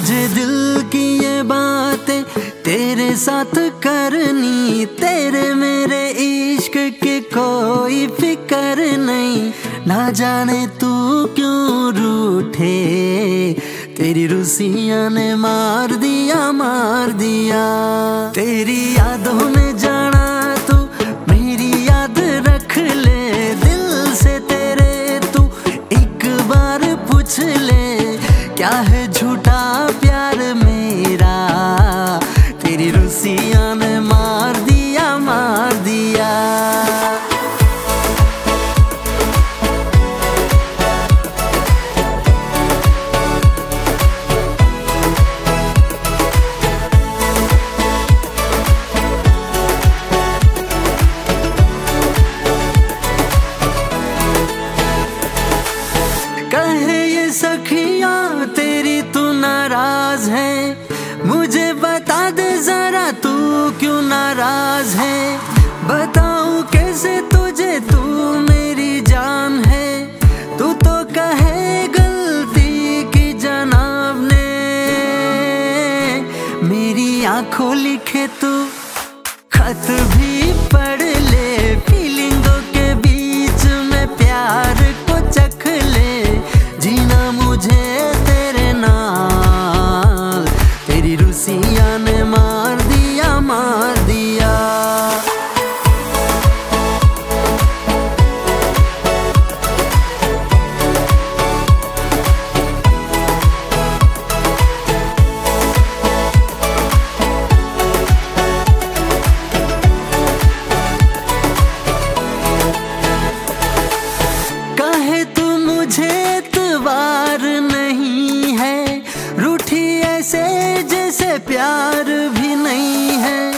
मुझे दिल की ये बातें तेरे साथ करनी, तेरे मेरे इश्क की कोई फिक्र नहीं। ना जाने तू क्यों रूठे, तेरी रुसियाँ ने मार दिया मार दिया। तेरी यादों में जाना तू मेरी याद रख ले, दिल से तेरे तू एक बार पूछ ले, क्या है झूठा प्यार मेरा, तेरी रुसियाँ ने मार दिया मार दिया। कहे ये सखियाँ तेरी तू नाराज है, मुझे बता दे जरा तू क्यों नाराज है। बताऊं कैसे तुझे, तू मेरी जान है, तू तो कहे गलती की जनाब ने। मेरी आंखों लिखे तू खत भी पढ़ ले, फीलिंगों के बीच में प्यार को चख ले। जीना मुझे तेरे नाल, तेरी रुसियाँ ने मार दिया मार दिया। कहे तू मुझे एतबार नहीं है, रूठी ऐसे जैसे प्यार भी नहीं है।